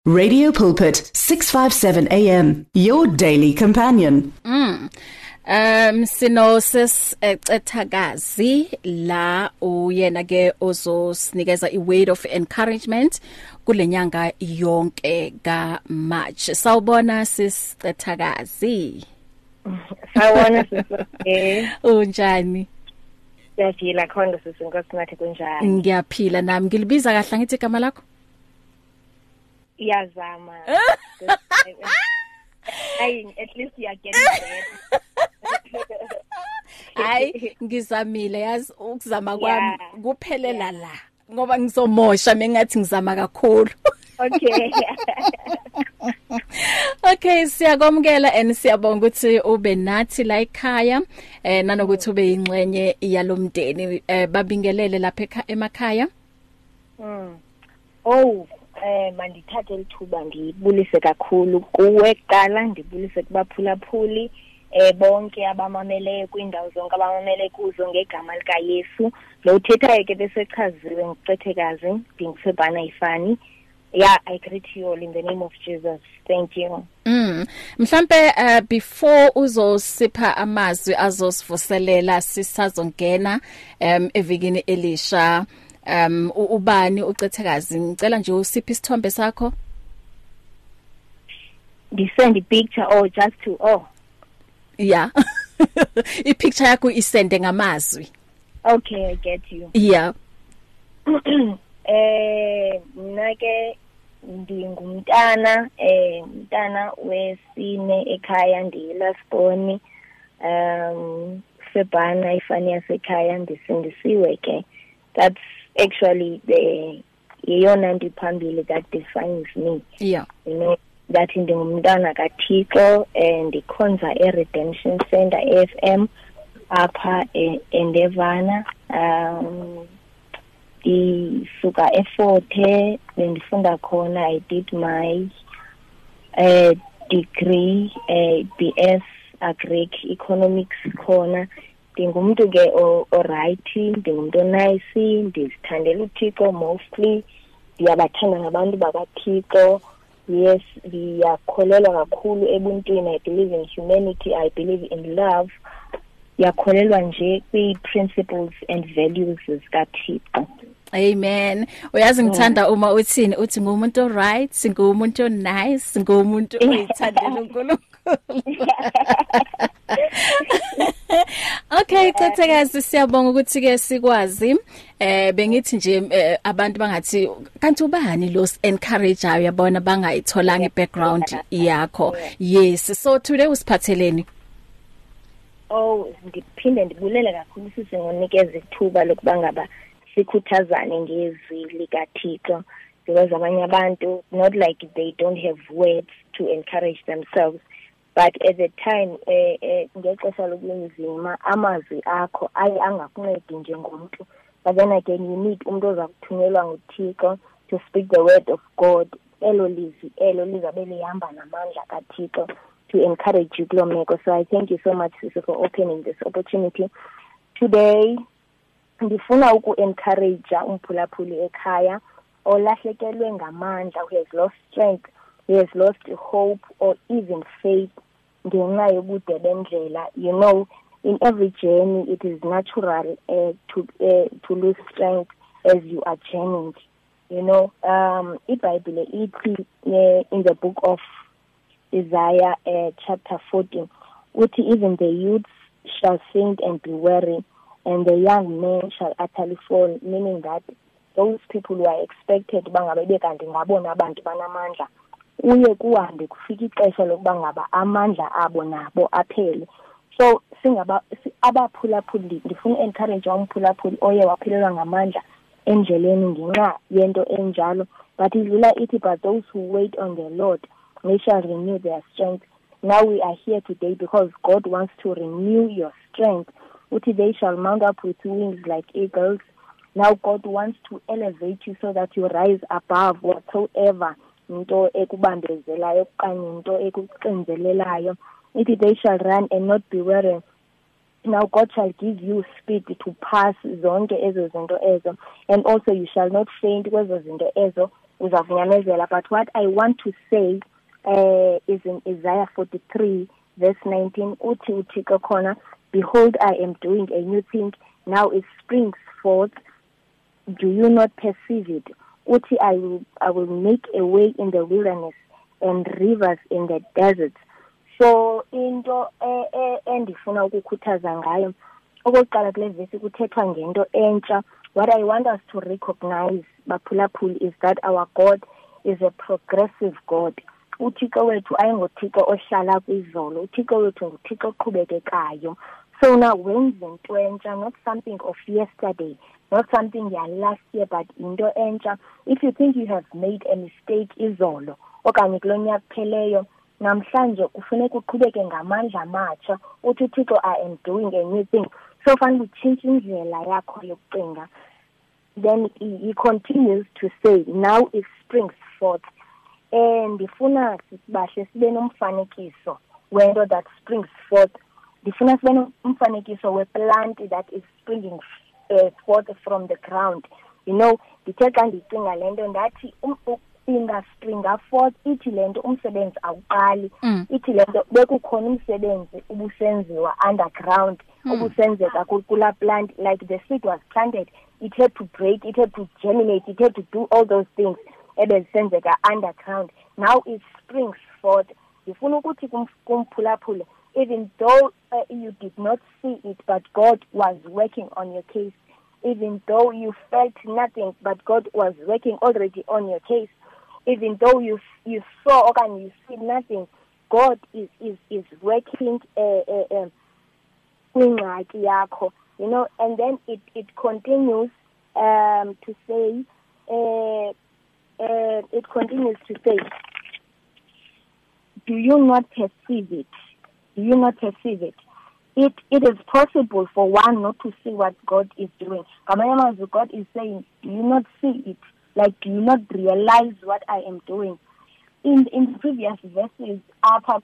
Radio Pulpit 657 AM, your daily companion. Sinosis ethakazi la uyena ke ozosinikeza iword of encouragement kulenyanga yonke ka March. Sawubona sis ethakazi. Sawubona sis. Unjani? Siyaphila khona sis inkosi ngathi kunjani? Ngiyaphila nami ngilibiza kahle ngithi igama lakho? Iyazama. At least you are getting there. Hayi ngizamile yazi ukuzama kwami kuphelela la ngoba ngizomosha mengathi ngizama kakhulu. Okay. Okay, siyakwamukela and siyabonga ukuthi ube nathi la ekhaya nanokuthi ube ingxenye yalomndeni babingelele lapha emakhaya. Mandithathe lithuba ngibulise kakhulu kuwe qala ngibulise kubaphulaphuli bonke abamameleyo kwindawo zonke abamamele kuzo ngegama lika Yesu lo uthethayo ke bese chaziwe ngicethekazi Dingisebhana Ifani. I greet you all in the name of Jesus. Thank you. Mhlambe before uzosipha amazwi azosivuselela sisazongena evikini elisha ubani ucethekazi ngicela nje usiphi isithombe sakho? Send a picture or just to Yeah. I-picture yakho isende ngamazwi. Okay, I get you. Yeah. Nake ndingumntana umntana wesine ekhaya ndilasiboni Sebhana Ifani yasekhaya ndisindisiwe ke. That's actually the yona ndiphambili that defines me. Yeah. You know that ndingumntana kaThixo and ikhonza eRedemption Center FM apha eNdevana isuka eForte bendifunda khona. I did my degree BS Agric Economics khona. Ndingumuntu ke alright, ndingumuntu nice, ndizithandela uThixo mostly. Ndiyabathanda nabantu bakaThixo. Yes, ngiyakholelwa kakhulu ebuntwini. I believe in humanity, I believe in love. Yakholelwa nje kwi-principles and values zikaThixo. Amen. Uyazi ngithanda uma uthini uthi ngumuntu alright, singumuntu nice, ngumuntu oyithandela uNkulunkulu. Okay, cethekazi siyabonga ukuthi ke sikwazi bengithi nje abantu bangathi kanti ubani lo encourageayo yabona bangayitholanga ibackground yakho. Yes, so today usiphatheleni? Ngiphinde ndibulele kakhulu sisi ngonikeza ithuba lokuba ngaba sikhuthazane ngezwi likaThixo because abanye abantu not like they don't have words to encourage themselves, but at the time ngexesha lokunzima amazwi akho angakuncedi njengomuntu, but then again you need umuntu ozakuthunyelwa nguThixo to speak the word of God elo lizabe lihamba namandla kaThixo to encourage you kulomeko. So I thank you so much Sister for opening this opportunity today. Ndifuna uku-encourage umphulaphuli ekhaya olahlekelwe ngamandla, who has lost strength, he has lost hope or even faith ngenxa yobude bendlela. You know, in every journey it is natural to lose strength as you are journeying. You know, iBhayibhile ithi in the book of Isaiah chapter 14 uthi even the youths shall faint and be weary and the young men shall utterly fall, meaning that those people who are expected bangabe bekanti ngabona abantu banamandla uye kuhambe kufika ixesha lokuba ngaba amandla abo nabo aphele. So abaphulaphuli ndifuna encourage umphulaphuli oye waphelelwa ngamandla endleleni ngenxa yento enjalo, but idlula ithi but those who wait on the Lord they shall renew their strength. Now we are here today because God wants to renew your strength. Uthi they shall mount up with wings like eagles. Now God wants to elevate you so that you rise above whatsoever into ekubambezelayo okanye into ekuxinzelelayo. Ithi they shall run and not be weary. Now God shall give you speed to pass zonke ezo zinto ezo, and also you shall not faint kwezo zinto ezo uzavunyamezela. But what I want to say is in Isaiah 43 verse 19, uthi uThixo khona, behold, I am doing a new thing, now it springs forth, do you not perceive it? Uthi I will make a way in the wilderness and rivers in the desert. So into endifuna ukukhuthaza ngayo, okokuqala kule verse kuthethwa ngento entsha. What I want us to recognize, baphulaphuli, is that our God is a progressive God. uThixo wethu ayingoThixo ohlala kwizolo, uThixo wethu nguThixo oqhubekekayo. So now wenza into entsha, not something of yesterday, not something last year, but into entsha. If you think you have made a mistake izolo okanye kulonyaka pheleyo, namhlanje kufuneka uqhubeke ngamandla amatsha, uthi uThixo I am doing a new thing. So fanele utshintshe indlela yakho yokucinga. Then he continues to say, now it springs forth. And ndifuna sibahle sibe nomfanekiso wento that springs forth. Ndifuna sibe nomfanekiso we-plant that is springing forth from the ground. You know, ndithe xa ndicinga le nto ndathi ingaspringa forth, ithi le nto umsebenzi awuqali, ithi le nto bekukhona umsebenzi ubusenziwa underground, ubusenzeka kulaa plant, like the seed was planted, it had to break, it had to germinate, it had to do all those things ebezisenzeka underground. Now it springs forth. Ndifuna ukuthi kumphulaphule, even though you did not see it, but God was working on your case. Even though you felt nothing, but God was working already on your case. Even though you saw and you see nothing, God is working kwingxaki yakho, you know. And then it continues to say, do you not perceive it? Do you not perceive it? It is possible for one not to see what God is doing. God is saying, do you not see it? Like, do you not realize what I am doing? In the previous verses, apha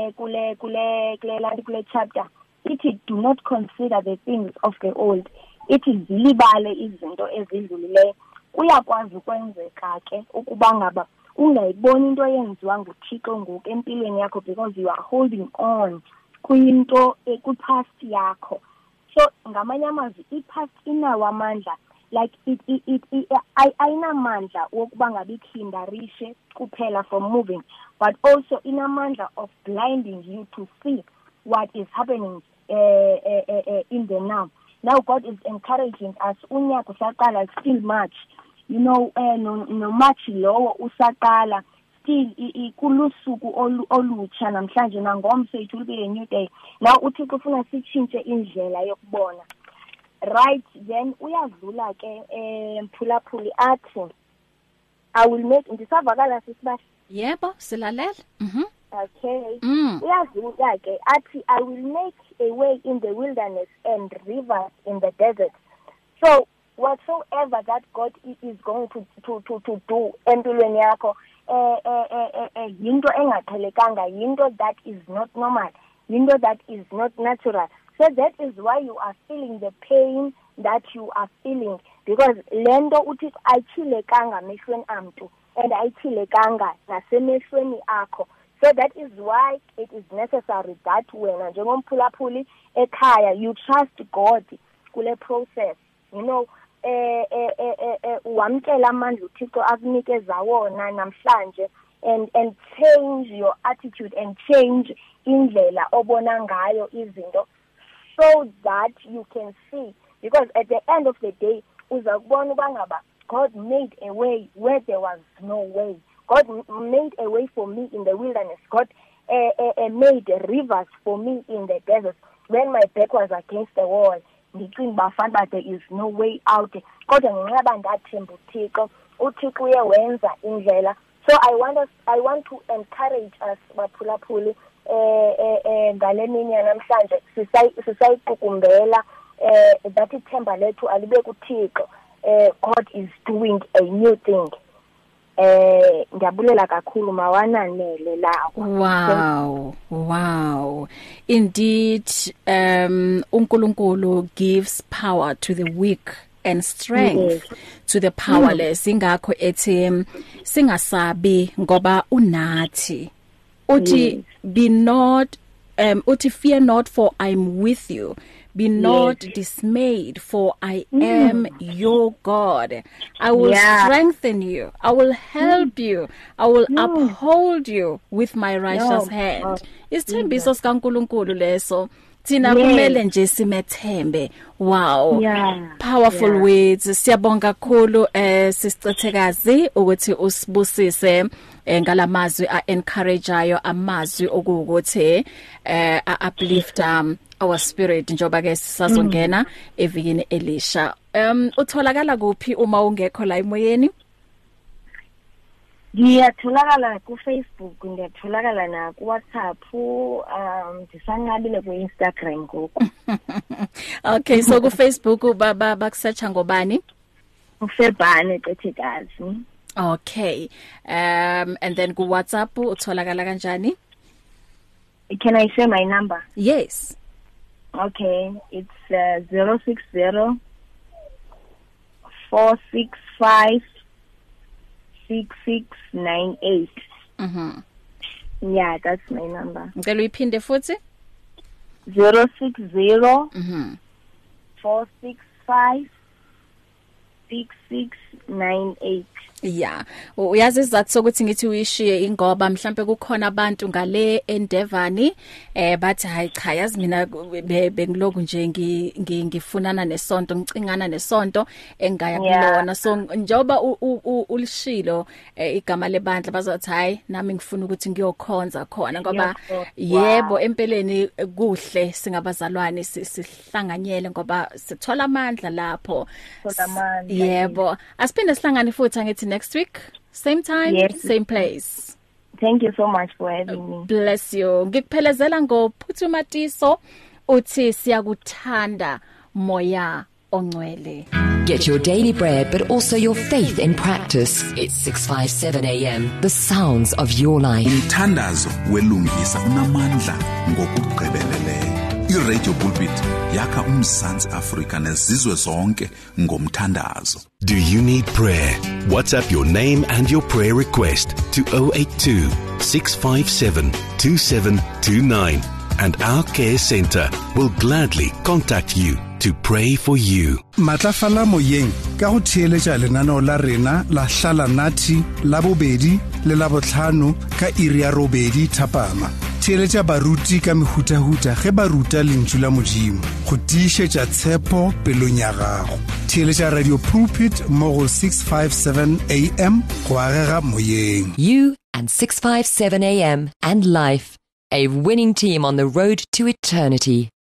kule chapter, it is do not consider the things of the old. It is zilibale izinto ezidlulileyo. Kuyakwazi ukwenzeka ke ukuba ngaba ungayiboni into eyenziwa nguThixo ngoku empilweni yakho, because you are holding on kuyinto ekupast yakho. So ngamanye amazwi ipast inawo amandla, like ayinamandla wokuba ngabe ikhindarishe kuphela from moving, but also inamandla of blinding you to see what is happening in the now. Now God is encouraging us, unyaka usaqala, still March, you know, no March lowo usaqala, still kulusuku olutsha namhlanje nangomso, it will be a new day. Now uThixo ufuna sitshintshe indlela yokubona. Right, then uyadlula ke mphulaphuli athi, I will make, ndisavakala sisibahle? Yebo, silalela. Okay. Uyadlula ke athi, I will make a way in the wilderness and rivers in the desert. So whatsoever that God is going to do empilweni yakho, yinto engaqhelekanga, yinto that is not normal, yinto that is not natural. So that is why you are feeling the pain that you are feeling, because lento uthi ayithilekanga mehlweni amntu and ayithilekanga nasemehlweni akho. So that is why it is necessary that wena njengomphulaphuli ekhaya you trust God kule process, you know. Wamkela amandla uThixo akunikeza wona namhlanje, and change your attitude and change indlela obona ngayo izinto, so that you can see, because at the end of the day uzakubona ubangaba God made a way where there was no way. God made a way for me in the wilderness. God made rivers for me in the desert. When my back was against the wall, ndicinga bafana but there is no way out. Kodwa ngenxa ndathemba uThixo, uThixo uyenza indlela. So I want to encourage us baphulaphuli ngale mini namhlanje sisayiqukumbela that ithemba lethu alibe kuThixo. God is doing a new thing. Ndiyabulela kakhulu mawananele lawo. Wow. Indeed, uNkulunkulu gives power to the weak and strength to the powerless. Ingakho ethi singasabi ngoba unathi. Uthi be not uthi fear not, for I'm with you. Be not dismayed, for I am your God. I will strengthen you. I will help you. I will uphold you with my righteous hand. Isithembiso sikaNkulunkulu leso. Thina kumele nje simethembe. Wow. Powerful words. Siyabonga kakhulu sisicethekazi ukuthi usibusise ngalamazwi encourageayo, amazwi okuwukuthi uplift our spirit njoba ke sisazongena evikini elisha. Utholakala kuphi uma ungekho la emoyeni? Ngiyatholakala ku Facebook, ngiyatholakala na ku WhatsApp, ndisanqabile ku Instagram ngoku. Okay, so ku Facebook bakusearcha ngobani? Ufebhane Cethekazi. Okay. And then ku WhatsApp utholakala kanjani? Can I share my number? Yes. Okay, it's 060 465 6698. Yeah, that's my number. Ngicela uyiphinde futhi? 060 465 6698. Yeah, uyazi izathu sokuthi ngithi uyishiye ingoba mhlambe kukhona abantu ngale eNdevani bathi hayi cha yazi mina bengiloku nje ngifunana nesonto, ngicingana nesonto engaya kulona. So njoba ulishilo igama lebandla bazothi hayi nami ngifuna ukuthi ngiyokhonza khona ngoba yebo empeleni kuhle singabazalwane sihlanganyele ngoba sithola amandla lapho. Yebo, asiphinde sihlangane futhi angithi next week, same time, same place. Thank you so much for having me. Bless you. Ngikuphelezela ngoPhuthumatiso uthi siyakuthanda moya ongcwele. Get your daily bread but also your faith in practice. It's 657 AM. The sounds of your life. Umthandazo welungisa unamandla ngokugqibeleleyo. iRadio Pulpit yakha uMzantsi Afrika nezizwe zonke ngomthandazo. Do you need prayer? WhatsApp your name and your prayer request to 082 657 2729 and our care center will gladly contact you to pray for you. Matlafala moyeng ka go theeletša lenaneo la rena la hlala nathi la bobedi le la botlhano ka iri ya robedi thapama. Theeletša baruti ka mehutahuta ge ba ruta lentšu la Modimo go tiišetša tshepo pelong ya gago. Theeletša Radio Pulpit mo go 657 AM go agega moyeng. You and 657 AM and life, a winning team on the road to eternity.